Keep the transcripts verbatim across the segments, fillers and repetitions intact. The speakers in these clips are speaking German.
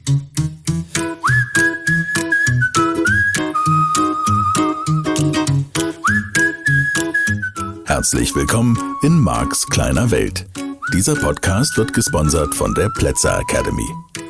Herzlich willkommen in Marks kleiner Welt. Dieser Podcast wird gesponsert von der Plätzer Academy.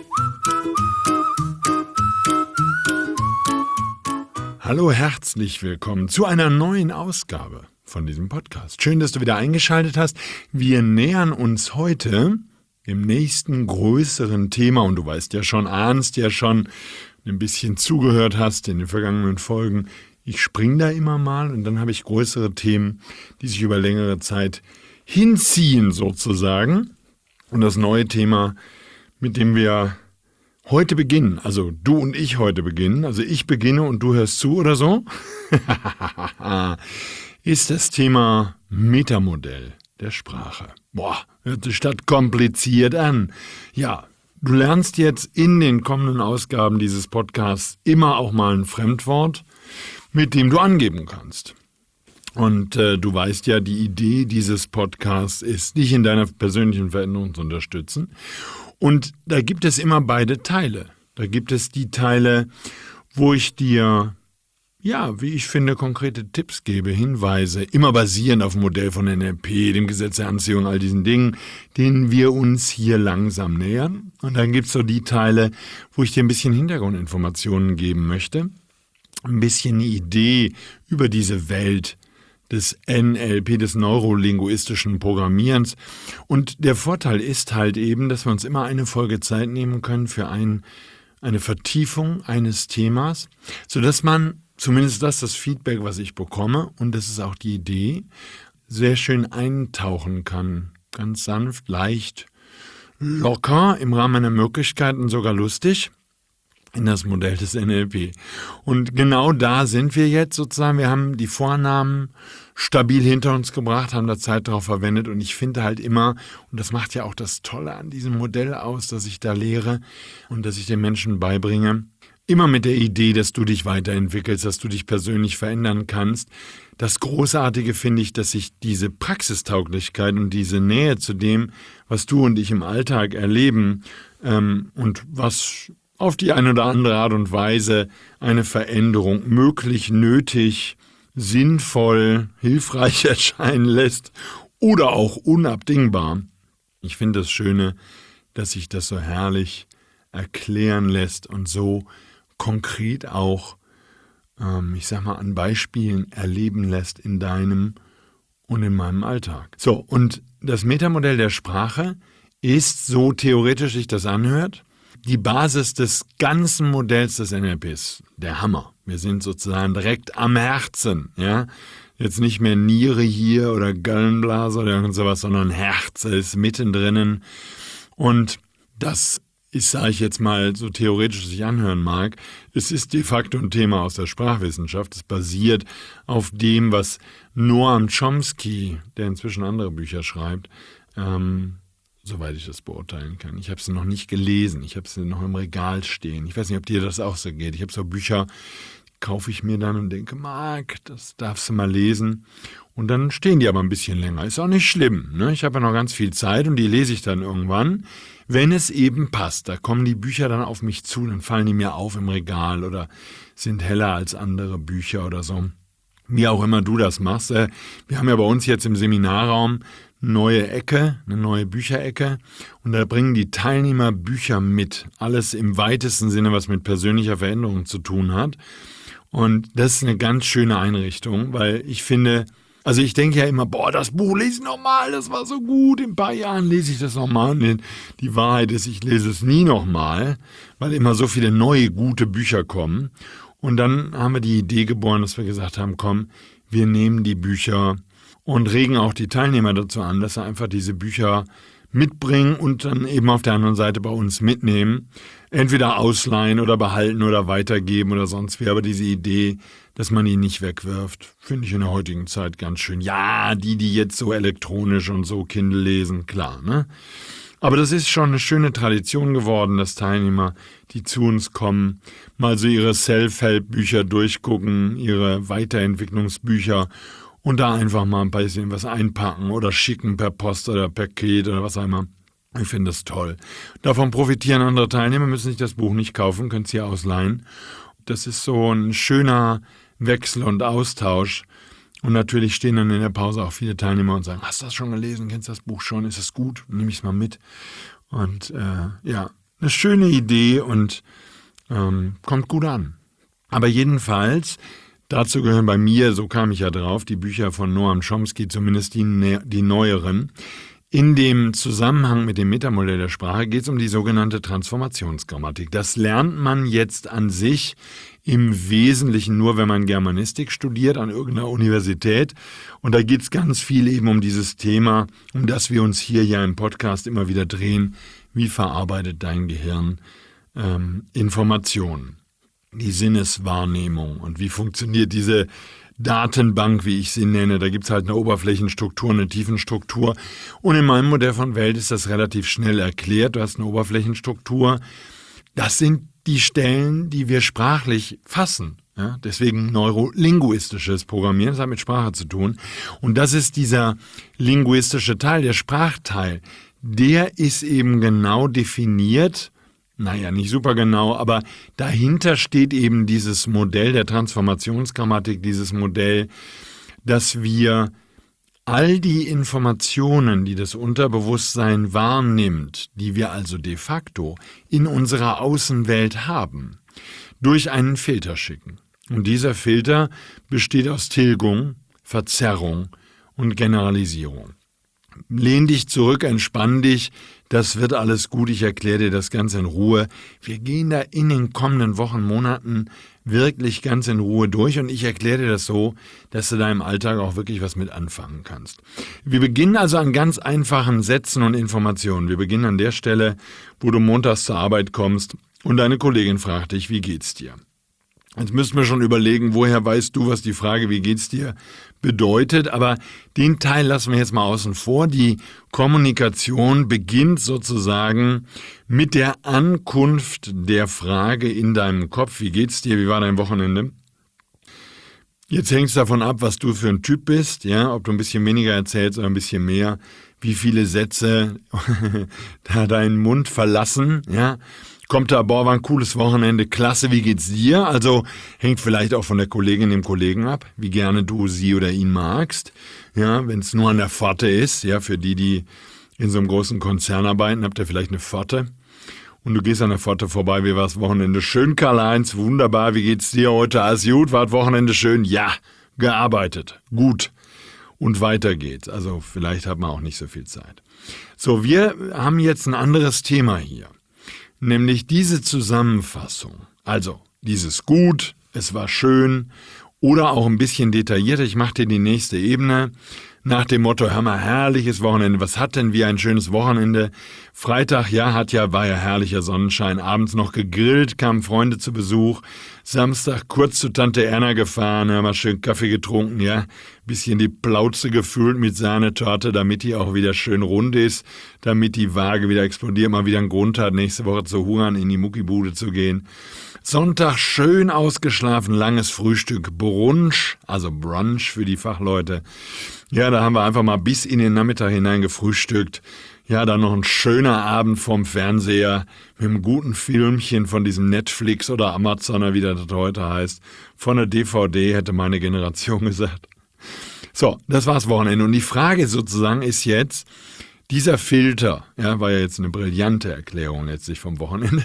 Hallo, herzlich willkommen zu einer neuen Ausgabe von diesem Podcast. Schön, dass du wieder eingeschaltet hast. Wir nähern uns heute dem nächsten größeren Thema und du weißt ja schon, ahnst ja schon, ein bisschen zugehört hast in den vergangenen Folgen. Ich springe da immer mal und dann habe ich größere Themen, die sich über längere Zeit hinziehen sozusagen. Und das neue Thema, mit dem wir heute beginnen, also du und ich heute beginnen, also ich beginne und du hörst zu oder so, ist das Thema Metamodell der Sprache. Boah, hört sich das kompliziert an. Ja, du lernst jetzt in den kommenden Ausgaben dieses Podcasts immer auch mal ein Fremdwort, mit dem du angeben kannst. Und äh, du weißt ja, die Idee dieses Podcasts ist, dich in deiner persönlichen Veränderung zu unterstützen. Und da gibt es immer beide Teile. Da gibt es die Teile, wo ich dir, ja, wie ich finde, konkrete Tipps gebe, Hinweise, immer basierend auf dem Modell von N L P, dem Gesetz der Anziehung, all diesen Dingen, denen wir uns hier langsam nähern. Und dann gibt es so die Teile, wo ich dir ein bisschen Hintergrundinformationen geben möchte, ein bisschen eine Idee über diese Welt des N L P, des neurolinguistischen Programmierens. Und der Vorteil ist halt eben, dass wir uns immer eine Folge Zeit nehmen können für ein, eine Vertiefung eines Themas, sodass man, zumindest das ist das Feedback, was ich bekomme, und das ist auch die Idee, sehr schön eintauchen kann. Ganz sanft, leicht, locker, im Rahmen meiner Möglichkeiten sogar lustig, in das Modell des N L P. Und genau da sind wir jetzt sozusagen. Wir haben die Vornamen stabil hinter uns gebracht, haben da Zeit drauf verwendet und ich finde halt immer, und das macht ja auch das Tolle an diesem Modell aus, dass ich da lehre und dass ich den Menschen beibringe, immer mit der Idee, dass du dich weiterentwickelst, dass du dich persönlich verändern kannst. Das Großartige finde ich, dass sich diese Praxistauglichkeit und diese Nähe zu dem, was du und ich im Alltag erleben ähm, und was auf die eine oder andere Art und Weise eine Veränderung möglich, nötig, sinnvoll, hilfreich erscheinen lässt oder auch unabdingbar. Ich finde das Schöne, dass sich das so herrlich erklären lässt und so konkret auch, ähm, ich sag mal, an Beispielen erleben lässt in deinem und in meinem Alltag. So, und das Metamodell der Sprache ist, so theoretisch sich das anhört, die Basis des ganzen Modells des N L Ps, der Hammer. Wir sind sozusagen direkt am Herzen, ja. Jetzt nicht mehr Niere hier oder Gallenblase oder irgend sowas, sondern Herz ist mittendrin. Und das ist, sage ich jetzt mal, so theoretisch sich anhören mag, es ist de facto ein Thema aus der Sprachwissenschaft. Es basiert auf dem, was Noam Chomsky, der inzwischen andere Bücher schreibt, ähm, soweit ich das beurteilen kann. Ich habe sie noch nicht gelesen, ich habe sie noch im Regal stehen. Ich weiß nicht, ob dir das auch so geht. Ich habe so Bücher, die kaufe ich mir dann und denke, Marc, das darfst du mal lesen. Und dann stehen die aber ein bisschen länger. Ist auch nicht schlimm, ne? Ich habe ja noch ganz viel Zeit und die lese ich dann irgendwann, wenn es eben passt. Da kommen die Bücher dann auf mich zu, dann fallen die mir auf im Regal oder sind heller als andere Bücher oder so. Wie auch immer du das machst. Wir haben ja bei uns jetzt im Seminarraum neue Ecke, eine neue Bücherecke und da bringen die Teilnehmer Bücher mit. Alles im weitesten Sinne, was mit persönlicher Veränderung zu tun hat. Und das ist eine ganz schöne Einrichtung, weil ich finde, also ich denke ja immer, boah, das Buch lese ich nochmal, das war so gut, in ein paar Jahren lese ich das nochmal. Und die Wahrheit ist, ich lese es nie nochmal, weil immer so viele neue, gute Bücher kommen. Und dann haben wir die Idee geboren, dass wir gesagt haben, komm, wir nehmen die Bücher und regen auch die Teilnehmer dazu an, dass sie einfach diese Bücher mitbringen und dann eben auf der anderen Seite bei uns mitnehmen. Entweder ausleihen oder behalten oder weitergeben oder sonst wie. Aber diese Idee, dass man ihn nicht wegwirft, finde ich in der heutigen Zeit ganz schön. Ja, die, die jetzt so elektronisch und so Kindle lesen, klar, ne? Aber das ist schon eine schöne Tradition geworden, dass Teilnehmer, die zu uns kommen, mal so ihre Self-Help-Bücher durchgucken, ihre Weiterentwicklungsbücher und da einfach mal ein bisschen was einpacken oder schicken per Post oder per Paket oder was auch immer. Ich finde das toll. Davon profitieren andere Teilnehmer, müssen sich das Buch nicht kaufen, können es hier ausleihen. Das ist so ein schöner Wechsel und Austausch. Und natürlich stehen dann in der Pause auch viele Teilnehmer und sagen, hast du das schon gelesen, kennst du das Buch schon, ist es gut, nehme ich es mal mit. Und äh, ja, eine schöne Idee und ähm, kommt gut an. Aber jedenfalls, dazu gehören bei mir, so kam ich ja drauf, die Bücher von Noam Chomsky, zumindest die, die neueren. In dem Zusammenhang mit dem Metamodell der Sprache geht es um die sogenannte Transformationsgrammatik. Das lernt man jetzt an sich im Wesentlichen nur, wenn man Germanistik studiert an irgendeiner Universität. Und da geht es ganz viel eben um dieses Thema, um das wir uns hier ja im Podcast immer wieder drehen. Wie verarbeitet dein Gehirn ähm, Informationen? Die Sinneswahrnehmung und wie funktioniert diese Datenbank, wie ich sie nenne. Da gibt es halt eine Oberflächenstruktur, eine Tiefenstruktur. Und in meinem Modell von Welt ist das relativ schnell erklärt. Du hast eine Oberflächenstruktur. Das sind die Stellen, die wir sprachlich fassen. Ja, deswegen neurolinguistisches Programmieren, das hat mit Sprache zu tun. Und das ist dieser linguistische Teil, der Sprachteil. Der ist eben genau definiert. Naja, nicht super genau, aber dahinter steht eben dieses Modell der Transformationsgrammatik, dieses Modell, dass wir all die Informationen, die das Unterbewusstsein wahrnimmt, die wir also de facto in unserer Außenwelt haben, durch einen Filter schicken. Und dieser Filter besteht aus Tilgung, Verzerrung und Generalisierung. Lehn dich zurück, entspann dich, das wird alles gut, ich erkläre dir das ganz in Ruhe. Wir gehen da in den kommenden Wochen, Monaten wirklich ganz in Ruhe durch und ich erkläre dir das so, dass du da im Alltag auch wirklich was mit anfangen kannst. Wir beginnen also an ganz einfachen Sätzen und Informationen. Wir beginnen an der Stelle, wo du montags zur Arbeit kommst und deine Kollegin fragt dich, wie geht's dir? Jetzt müssten wir schon überlegen, woher weißt du, was die Frage, wie geht's dir, bedeutet. Aber den Teil lassen wir jetzt mal außen vor. Die Kommunikation beginnt sozusagen mit der Ankunft der Frage in deinem Kopf. Wie geht's dir? Wie war dein Wochenende? Jetzt hängt es davon ab, was du für ein Typ bist, ja, ob du ein bisschen weniger erzählst oder ein bisschen mehr, wie viele Sätze da deinen Mund verlassen, ja. Kommt da, boah, war ein cooles Wochenende, klasse, wie geht's dir? Also hängt vielleicht auch von der Kollegin, dem Kollegen ab, wie gerne du sie oder ihn magst. Ja, wenn es nur an der Pforte ist, ja, für die, die in so einem großen Konzern arbeiten, habt ihr vielleicht eine Pforte. Und du gehst an der Pforte vorbei, wie war das Wochenende? Schön, Karl-Heinz, wunderbar, wie geht's dir heute? Alles gut, war das Wochenende schön? Ja, gearbeitet, gut. Und weiter geht's. Also vielleicht hat man auch nicht so viel Zeit. So, wir haben jetzt ein anderes Thema hier. Nämlich diese Zusammenfassung, also dieses gut, es war schön oder auch ein bisschen detaillierter, ich mache dir die nächste Ebene, nach dem Motto, hör mal, herrliches Wochenende, was hat denn wie ein schönes Wochenende? Freitag, ja, hat ja, war ja herrlicher Sonnenschein, abends noch gegrillt, kamen Freunde zu Besuch, Samstag kurz zu Tante Erna gefahren, haben wir schön Kaffee getrunken, ja, bisschen die Plauze gefüllt mit Sahnetorte, damit die auch wieder schön rund ist, damit die Waage wieder explodiert, mal wieder einen Grund hat, nächste Woche zu hungern, in die Muckibude zu gehen. Sonntag schön ausgeschlafen, langes Frühstück, Brunch, also Brunch für die Fachleute. Ja, da haben wir einfach mal bis in den Nachmittag hinein gefrühstückt. Ja, dann noch ein schöner Abend vorm Fernseher mit einem guten Filmchen von diesem Netflix oder Amazoner, wie das heute heißt. Von der D V D, hätte meine Generation gesagt. So, das war's Wochenende. Und die Frage sozusagen ist jetzt, dieser Filter, ja, war ja jetzt eine brillante Erklärung letztlich vom Wochenende.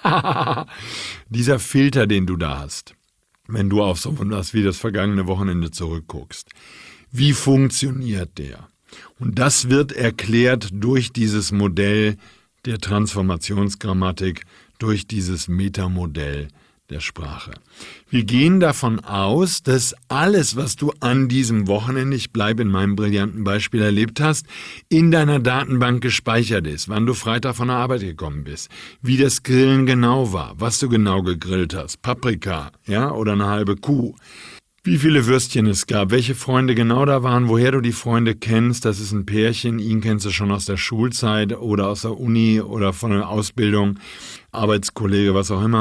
Dieser Filter, den du da hast, wenn du auf so etwas wie das vergangene Wochenende zurückguckst, wie funktioniert der? Und das wird erklärt durch dieses Modell der Transformationsgrammatik, durch dieses Metamodell der Sprache. Wir gehen davon aus, dass alles, was du an diesem Wochenende, ich bleibe in meinem brillanten Beispiel, erlebt hast, in deiner Datenbank gespeichert ist, wann du Freitag von der Arbeit gekommen bist, wie das Grillen genau war, was du genau gegrillt hast, Paprika, ja, oder eine halbe Kuh, wie viele Würstchen es gab, welche Freunde genau da waren, woher du die Freunde kennst, das ist ein Pärchen, ihn kennst du schon aus der Schulzeit oder aus der Uni oder von der Ausbildung, Arbeitskollege, was auch immer.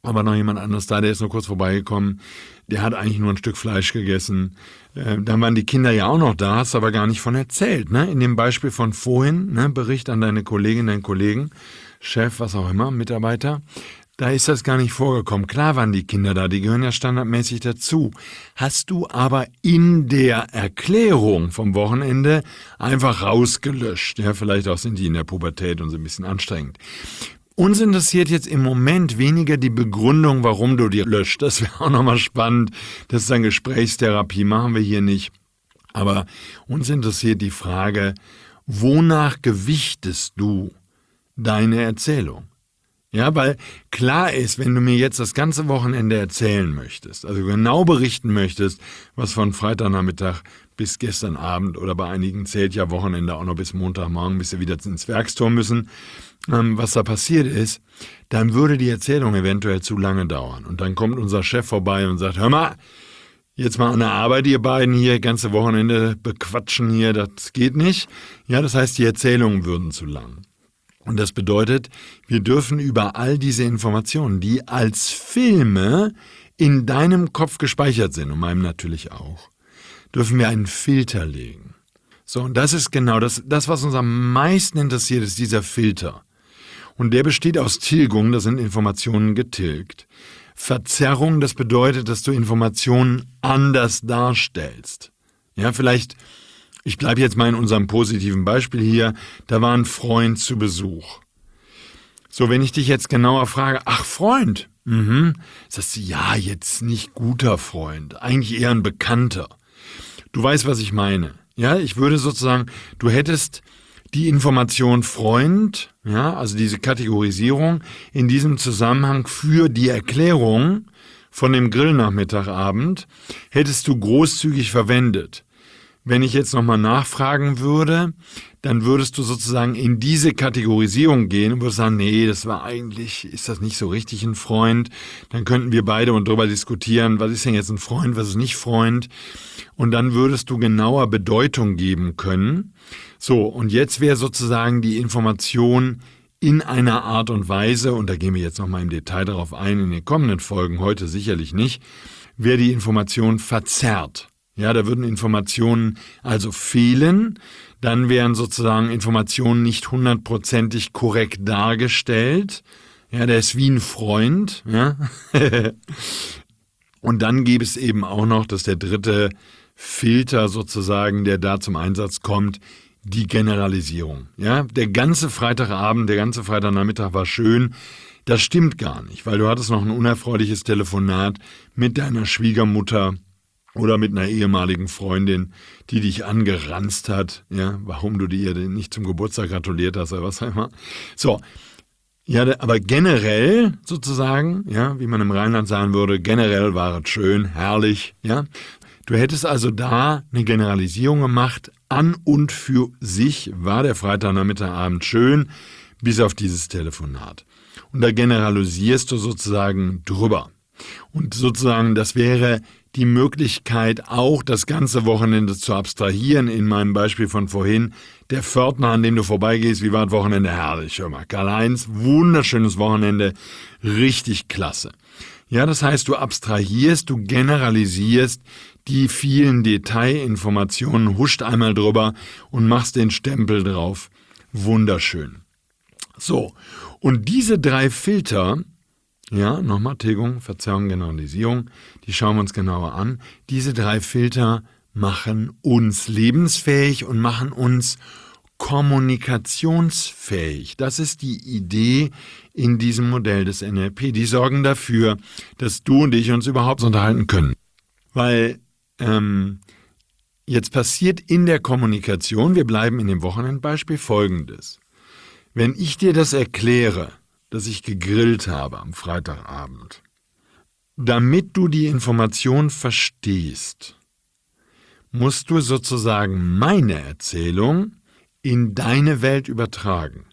aber noch jemand anderes da, der ist nur kurz vorbeigekommen, der hat eigentlich nur ein Stück Fleisch gegessen. Äh, dann waren die Kinder ja auch noch da, hast aber gar nicht von erzählt. Ne? In dem Beispiel von vorhin, ne? Bericht an deine Kolleginnen, deinen Kollegen, Chef, was auch immer, Mitarbeiter, da ist das gar nicht vorgekommen. Klar waren die Kinder da, die gehören ja standardmäßig dazu. Hast du aber in der Erklärung vom Wochenende einfach rausgelöscht. Ja, vielleicht auch sind die in der Pubertät und so ein bisschen anstrengend. Uns interessiert jetzt im Moment weniger die Begründung, warum du die löscht. Das wäre auch nochmal spannend. Das ist dann Gesprächstherapie, machen wir hier nicht. Aber uns interessiert die Frage, wonach gewichtest du deine Erzählung? Ja, weil klar ist, wenn du mir jetzt das ganze Wochenende erzählen möchtest, also genau berichten möchtest, was von Freitagnachmittag bis gestern Abend oder bei einigen zählt ja Wochenende auch noch bis Montagmorgen, bis sie wieder ins Werkstor müssen, ähm, was da passiert ist, dann würde die Erzählung eventuell zu lange dauern. Und dann kommt unser Chef vorbei und sagt, hör mal, jetzt mal an der Arbeit, ihr beiden hier, ganze Wochenende bequatschen hier, das geht nicht. Ja, das heißt, die Erzählungen würden zu lang. Und das bedeutet, wir dürfen über all diese Informationen, die als Filme in deinem Kopf gespeichert sind, und meinem natürlich auch, dürfen wir einen Filter legen. So, und das ist genau das, das, was uns am meisten interessiert, ist dieser Filter. Und der besteht aus Tilgung, das sind Informationen getilgt. Verzerrung, das bedeutet, dass du Informationen anders darstellst. Ja, vielleicht... Ich bleibe jetzt mal in unserem positiven Beispiel hier. Da war ein Freund zu Besuch. So, wenn ich dich jetzt genauer frage, ach Freund, mhm, sagst du, ja, jetzt nicht guter Freund, eigentlich eher ein Bekannter. Du weißt, was ich meine. Ja, ich würde sozusagen, du hättest die Information Freund, ja, also diese Kategorisierung in diesem Zusammenhang für die Erklärung von dem Grillnachmittagabend hättest du großzügig verwendet. Wenn ich jetzt nochmal nachfragen würde, dann würdest du sozusagen in diese Kategorisierung gehen und würdest sagen, nee, das war eigentlich, ist das nicht so richtig ein Freund? Dann könnten wir beide und darüber diskutieren, was ist denn jetzt ein Freund, was ist nicht Freund? Und dann würdest du genauer Bedeutung geben können. So, und jetzt wäre sozusagen die Information in einer Art und Weise, und da gehen wir jetzt nochmal im Detail darauf ein, in den kommenden Folgen, heute sicherlich nicht, wäre die Information verzerrt. Ja, da würden Informationen also fehlen, dann wären sozusagen Informationen nicht hundertprozentig korrekt dargestellt. Ja, der ist wie ein Freund. Ja. Und dann gäbe es eben auch noch, dass der dritte Filter sozusagen, der da zum Einsatz kommt, die Generalisierung. Ja, der ganze Freitagabend, der ganze Freitagnachmittag war schön. Das stimmt gar nicht, weil du hattest noch ein unerfreuliches Telefonat mit deiner Schwiegermutter oder mit einer ehemaligen Freundin, die dich angeranzt hat, ja, warum du ihr nicht zum Geburtstag gratuliert hast oder was auch immer. So, ja, aber generell sozusagen, ja, wie man im Rheinland sagen würde, generell war es schön, herrlich, ja. Du hättest also da eine Generalisierung gemacht, an und für sich war der Freitagnachmittagabend schön, bis auf dieses Telefonat. Und da generalisierst du sozusagen drüber. Und sozusagen, das wäre die Möglichkeit, auch das ganze Wochenende zu abstrahieren. In meinem Beispiel von vorhin, der Pförtner, an dem du vorbeigehst, wie war das Wochenende? Herrlich, hör mal, Karl-Heinz, wunderschönes Wochenende, richtig klasse. Ja, das heißt, du abstrahierst, du generalisierst die vielen Detailinformationen, huscht einmal drüber und machst den Stempel drauf. Wunderschön. So, und diese drei Filter, ja, nochmal Tilgung, Verzerrung, Generalisierung, die schauen wir uns genauer an. Diese drei Filter machen uns lebensfähig und machen uns kommunikationsfähig. Das ist die Idee in diesem Modell des N L P. Die sorgen dafür, dass du und ich uns überhaupt unterhalten können. Weil ähm, jetzt passiert in der Kommunikation, wir bleiben in dem Wochenendbeispiel, Folgendes. Wenn ich dir das erkläre, dass ich gegrillt habe am Freitagabend, damit du die Information verstehst, musst du sozusagen meine Erzählung in deine Welt übertragen.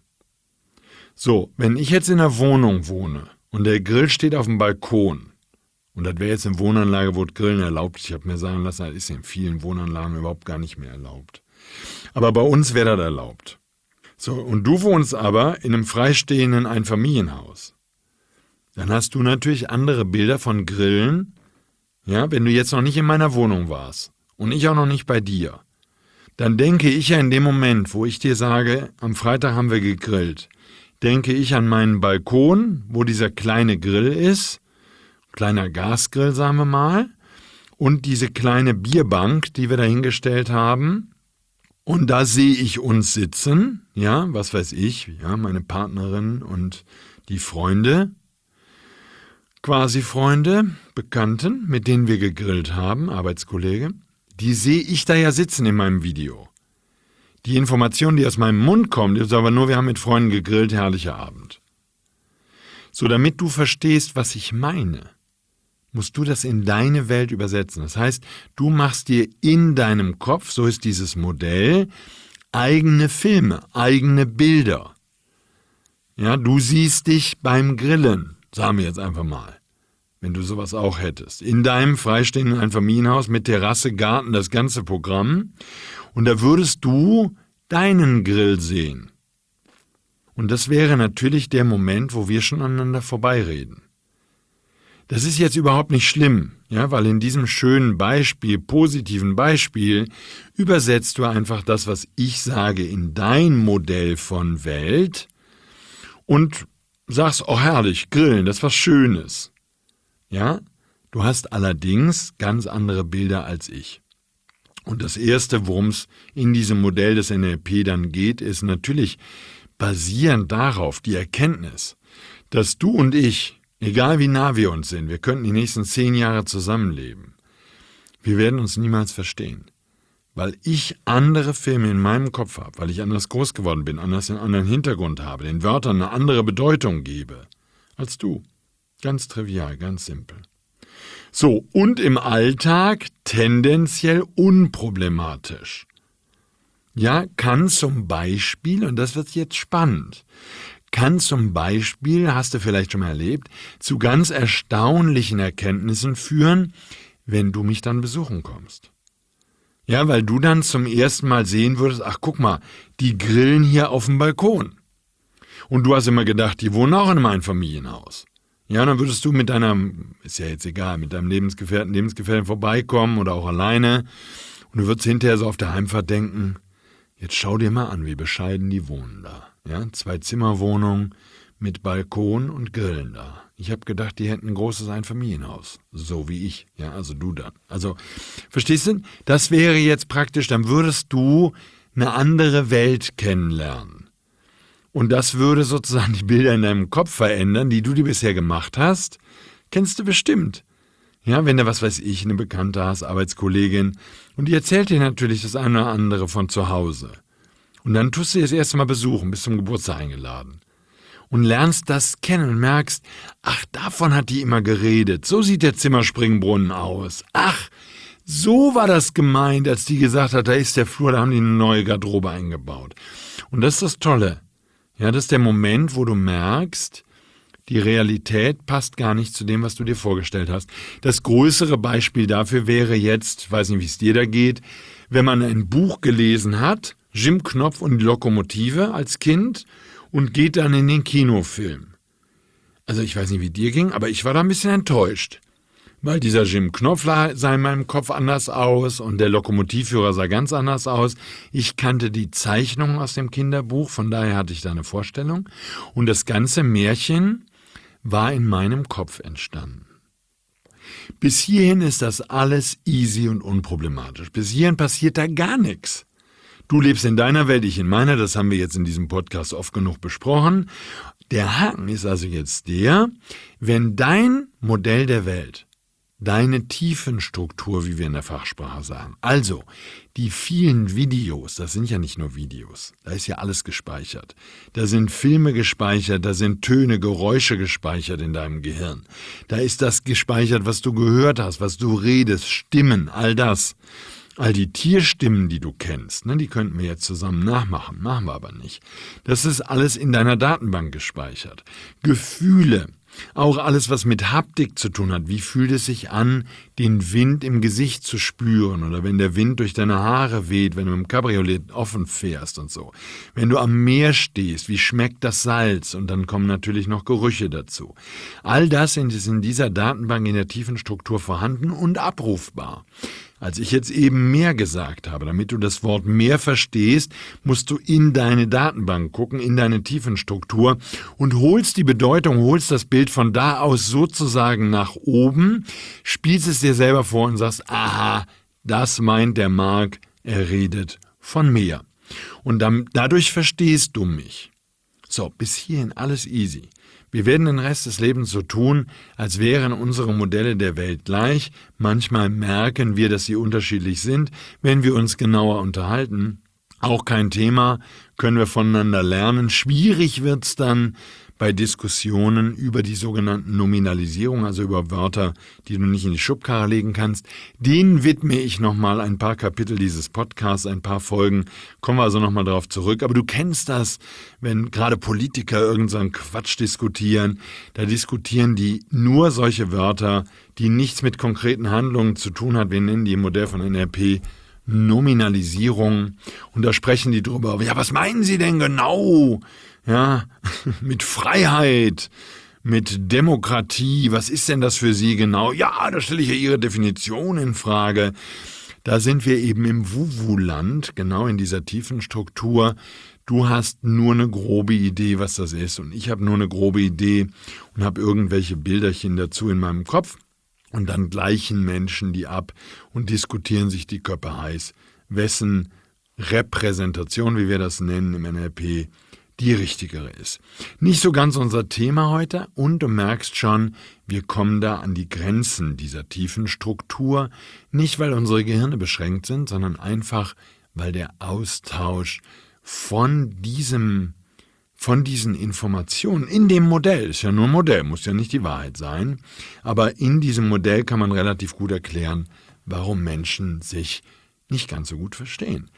So, wenn ich jetzt in einer Wohnung wohne und der Grill steht auf dem Balkon, und das wäre jetzt eine Wohnanlage, wo das Grillen erlaubt ist, ich habe mir sagen lassen, das ist in vielen Wohnanlagen überhaupt gar nicht mehr erlaubt. Aber bei uns wäre das erlaubt. So, und du wohnst aber in einem freistehenden Einfamilienhaus. dann hast du natürlich andere Bilder von Grillen, ja, wenn du jetzt noch nicht in meiner Wohnung warst und ich auch noch nicht bei dir. Dann denke ich ja in dem Moment, wo ich dir sage, am Freitag haben wir gegrillt, denke ich an meinen Balkon, wo dieser kleine Grill ist, kleiner Gasgrill, sagen wir mal, und diese kleine Bierbank, die wir da hingestellt haben. Und da sehe ich uns sitzen, ja, was weiß ich, ja, meine Partnerin und die Freunde, quasi Freunde, Bekannten, mit denen wir gegrillt haben, Arbeitskollege, die sehe ich da ja sitzen in meinem Video. Die Information, die aus meinem Mund kommt, ist aber nur, wir haben mit Freunden gegrillt, herrlicher Abend. So, damit du verstehst, was ich meine, musst du das in deine Welt übersetzen. Das heißt, du machst dir in deinem Kopf, so ist dieses Modell, eigene Filme, eigene Bilder. Ja, du siehst dich beim Grillen, sagen wir jetzt einfach mal, wenn du sowas auch hättest. In deinem freistehenden Einfamilienhaus mit Terrasse, Garten, das ganze Programm. Und da würdest du deinen Grill sehen. Und das wäre natürlich der Moment, wo wir schon aneinander vorbeireden. Das ist jetzt überhaupt nicht schlimm, ja, weil in diesem schönen Beispiel, positiven Beispiel, übersetzt du einfach das, was ich sage, in dein Modell von Welt und sagst, oh herrlich, Grillen, das ist was Schönes. Ja, du hast allerdings ganz andere Bilder als ich. Und das Erste, worum es in diesem Modell des N L P dann geht, ist natürlich basierend darauf die Erkenntnis, dass du und ich, egal wie nah wir uns sind, wir könnten die nächsten zehn Jahre zusammenleben, wir werden uns niemals verstehen. Weil ich andere Filme in meinem Kopf habe, weil ich anders groß geworden bin, anders einen anderen Hintergrund habe, den Wörtern eine andere Bedeutung gebe als du. Ganz trivial, ganz simpel. So, und im Alltag tendenziell unproblematisch. Ja, kann zum Beispiel, und das wird jetzt spannend, kann zum Beispiel, hast du vielleicht schon mal erlebt, zu ganz erstaunlichen Erkenntnissen führen, wenn du mich dann besuchen kommst. Ja, weil du dann zum ersten Mal sehen würdest, ach guck mal, die grillen hier auf dem Balkon. Und du hast immer gedacht, die wohnen auch in einem Einfamilienhaus. Ja, dann würdest du mit deinem, ist ja jetzt egal, mit deinem Lebensgefährten, Lebensgefährten vorbeikommen oder auch alleine. Und du würdest hinterher so auf der Heimfahrt denken, jetzt schau dir mal an, wie bescheiden die wohnen da. Ja, Zwei-Zimmer-Wohnung mit Balkon und Grillen da. Ich habe gedacht, die hätten ein großes Einfamilienhaus. So wie ich. Ja, also du dann. Also, verstehst du? Das wäre jetzt praktisch, dann würdest du eine andere Welt kennenlernen. Und das würde sozusagen die Bilder in deinem Kopf verändern, die du dir bisher gemacht hast. Kennst du bestimmt. Ja, wenn du, was weiß ich, eine Bekannte hast, Arbeitskollegin, und die erzählt dir natürlich das eine oder andere von zu Hause. Und dann tust du sie das erste Mal besuchen, bist zum Geburtstag eingeladen. Und lernst das kennen und merkst, ach, davon hat die immer geredet. So sieht der Zimmerspringbrunnen aus. Ach, so war das gemeint, als die gesagt hat, da ist der Flur, da haben die eine neue Garderobe eingebaut. Und das ist das Tolle. Ja, das ist der Moment, wo du merkst, die Realität passt gar nicht zu dem, was du dir vorgestellt hast. Das größere Beispiel dafür wäre jetzt, ich weiß nicht, wie es dir da geht, wenn man ein Buch gelesen hat, Jim Knopf und die Lokomotive als Kind und geht dann in den Kinofilm. Also ich weiß nicht, wie dir ging, aber ich war da ein bisschen enttäuscht. Weil dieser Jim Knopf sah in meinem Kopf anders aus und der Lokomotivführer sah ganz anders aus. Ich kannte die Zeichnungen aus dem Kinderbuch, von daher hatte ich da eine Vorstellung. Und das ganze Märchen war in meinem Kopf entstanden. Bis hierhin ist das alles easy und unproblematisch. Bis hierhin passiert da gar nichts. Du lebst in deiner Welt, ich in meiner, das haben wir jetzt in diesem Podcast oft genug besprochen. Der Haken ist also jetzt der, wenn dein Modell der Welt, deine Tiefenstruktur, wie wir in der Fachsprache sagen. Also, die vielen Videos, das sind ja nicht nur Videos, da ist ja alles gespeichert. Da sind Filme gespeichert, da sind Töne, Geräusche gespeichert in deinem Gehirn. Da ist das gespeichert, was du gehört hast, was du redest, Stimmen, all das. All die Tierstimmen, die du kennst, ne, die könnten wir jetzt zusammen nachmachen, machen wir aber nicht. Das ist alles in deiner Datenbank gespeichert. Gefühle. Auch alles, was mit Haptik zu tun hat. Wie fühlt es sich an, den Wind im Gesicht zu spüren oder wenn der Wind durch deine Haare weht, wenn du im Cabriolet offen fährst und so. Wenn du am Meer stehst, wie schmeckt das Salz? Und dann kommen natürlich noch Gerüche dazu. All das ist in dieser Datenbank in der tiefen Struktur vorhanden und abrufbar. Als ich jetzt eben mehr gesagt habe, damit du das Wort mehr verstehst, musst du in deine Datenbank gucken, in deine Tiefenstruktur und holst die Bedeutung, holst das Bild von da aus sozusagen nach oben, spielst es dir selber vor und sagst, aha, das meint der Marc, er redet von mehr. Und dann, dadurch verstehst du mich. So, bis hierhin alles easy. Wir werden den Rest des Lebens so tun, als wären unsere Modelle der Welt gleich. Manchmal merken wir, dass sie unterschiedlich sind, wenn wir uns genauer unterhalten. Auch kein Thema, können wir voneinander lernen. Schwierig wird's dann bei Diskussionen über die sogenannten Nominalisierung, also über Wörter, die du nicht in die Schubkarre legen kannst. Denen widme ich nochmal ein paar Kapitel dieses Podcasts, ein paar Folgen. Kommen wir also nochmal darauf zurück. Aber du kennst das, wenn gerade Politiker irgendeinen Quatsch diskutieren. Da diskutieren die nur solche Wörter, die nichts mit konkreten Handlungen zu tun haben. Wir nennen die im Modell von N L P Nominalisierung. Und da sprechen die drüber. Ja, was meinen Sie denn genau? Ja, mit Freiheit, mit Demokratie, was ist denn das für Sie genau? Ja, da stelle ich ja Ihre Definition in Frage. Da sind wir eben im Wuwu-Land, genau in dieser tiefen Struktur. Du hast nur eine grobe Idee, was das ist, und ich habe nur eine grobe Idee und habe irgendwelche Bilderchen dazu in meinem Kopf. Und dann gleichen Menschen die ab und diskutieren sich die Köpfe heiß, wessen Repräsentation, wie wir das nennen im N L P, die richtigere ist. Nicht so ganz unser Thema heute, und du merkst schon, wir kommen da an die Grenzen dieser tiefen Struktur, nicht weil unsere Gehirne beschränkt sind, sondern einfach, weil der Austausch von diesem, von diesen Informationen in dem Modell, ist ja nur ein Modell, muss ja nicht die Wahrheit sein, aber in diesem Modell kann man relativ gut erklären, warum Menschen sich nicht ganz so gut verstehen.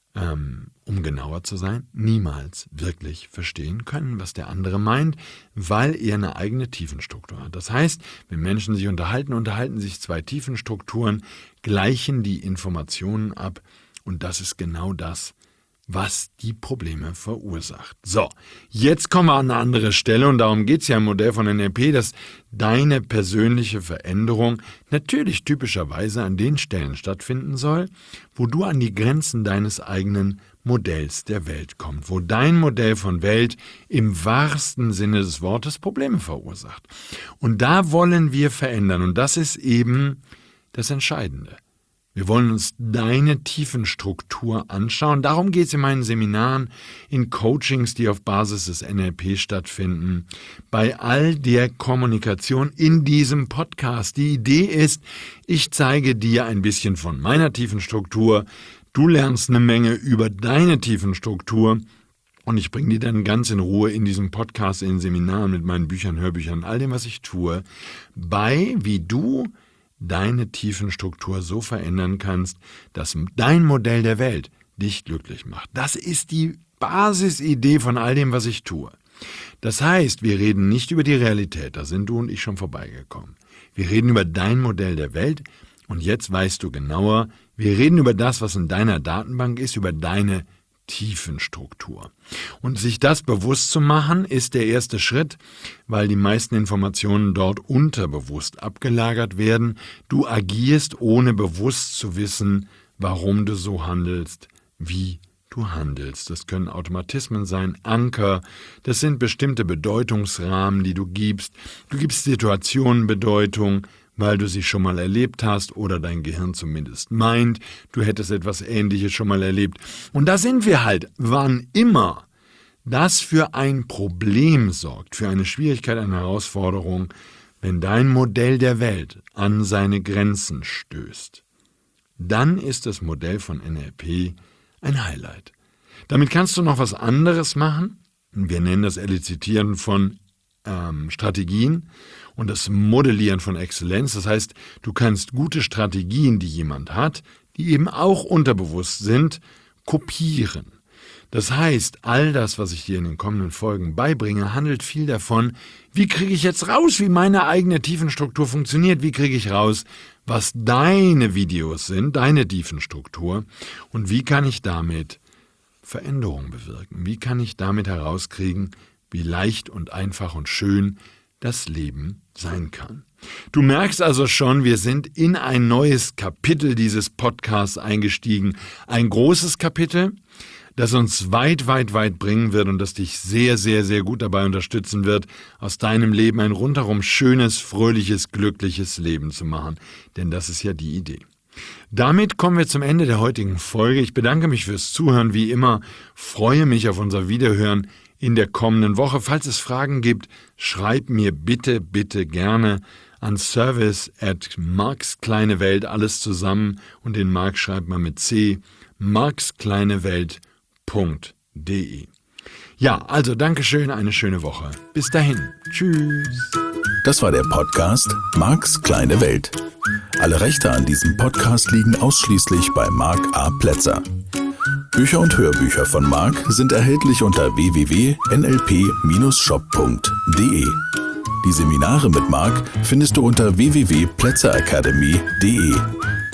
Um genauer zu sein, niemals wirklich verstehen können, was der andere meint, weil er eine eigene Tiefenstruktur hat. Das heißt, wenn Menschen sich unterhalten, unterhalten sich zwei Tiefenstrukturen, gleichen die Informationen ab, und das ist genau das, was die Probleme verursacht. So, jetzt kommen wir an eine andere Stelle, und darum geht es ja im Modell von N L P, dass deine persönliche Veränderung natürlich typischerweise an den Stellen stattfinden soll, wo du an die Grenzen deines eigenen Modells der Welt kommst, wo dein Modell von Welt im wahrsten Sinne des Wortes Probleme verursacht. Und da wollen wir verändern, und das ist eben das Entscheidende. Wir wollen uns deine Tiefenstruktur anschauen. Darum geht es in meinen Seminaren, in Coachings, die auf Basis des N L P stattfinden, bei all der Kommunikation in diesem Podcast. Die Idee ist, ich zeige dir ein bisschen von meiner Tiefenstruktur, du lernst eine Menge über deine Tiefenstruktur, und ich bringe dir dann ganz in Ruhe in diesem Podcast, in den Seminaren, mit meinen Büchern, Hörbüchern, all dem, was ich tue, bei, wie du deine Tiefenstruktur so verändern kannst, dass dein Modell der Welt dich glücklich macht. Das ist die Basisidee von all dem, was ich tue. Das heißt, wir reden nicht über die Realität, da sind du und ich schon vorbeigekommen. Wir reden über dein Modell der Welt, und jetzt weißt du genauer, wir reden über das, was in deiner Datenbank ist, über deine Tiefenstruktur. Und sich das bewusst zu machen, ist der erste Schritt, weil die meisten Informationen dort unterbewusst abgelagert werden. Du agierst, ohne bewusst zu wissen, warum du so handelst, wie du handelst. Das können Automatismen sein, Anker, das sind bestimmte Bedeutungsrahmen, die du gibst. Du gibst Situationen Bedeutung, weil du sie schon mal erlebt hast oder dein Gehirn zumindest meint, du hättest etwas Ähnliches schon mal erlebt. Und da sind wir halt, wann immer das für ein Problem sorgt, für eine Schwierigkeit, eine Herausforderung, wenn dein Modell der Welt an seine Grenzen stößt, dann ist das Modell von N L P ein Highlight. Damit kannst du noch was anderes machen. Wir nennen das Elizitieren von ähm, Strategien und das Modellieren von Exzellenz. Das heißt, du kannst gute Strategien, die jemand hat, die eben auch unterbewusst sind, kopieren. Das heißt, all das, was ich dir in den kommenden Folgen beibringe, handelt viel davon, wie kriege ich jetzt raus, wie meine eigene Tiefenstruktur funktioniert, wie kriege ich raus, was deine Videos sind, deine Tiefenstruktur und wie kann ich damit Veränderung bewirken, wie kann ich damit herauskriegen, wie leicht und einfach und schön das Leben sein kann. Du merkst also schon, wir sind in ein neues Kapitel dieses Podcasts eingestiegen. Ein großes Kapitel, das uns weit, weit, weit bringen wird und das dich sehr, sehr, sehr gut dabei unterstützen wird, aus deinem Leben ein rundherum schönes, fröhliches, glückliches Leben zu machen. Denn das ist ja die Idee. Damit kommen wir zum Ende der heutigen Folge. Ich bedanke mich fürs Zuhören, wie immer, freue mich auf unser Wiederhören in der kommenden Woche. Falls es Fragen gibt, schreib mir bitte, bitte gerne an service at markskleinewelt, alles zusammen und den Mark schreibt man mit C, markskleinewelt punkt de. Ja, also Dankeschön, eine schöne Woche. Bis dahin. Tschüss. Das war der Podcast Marks kleine Welt. Alle Rechte an diesem Podcast liegen ausschließlich bei Mark A. Plätzer. Bücher und Hörbücher von Mark sind erhältlich unter w w w punkt n l p Bindestrich shop punkt de. Die Seminare mit Mark findest du unter w w w punkt plätzer academy punkt de.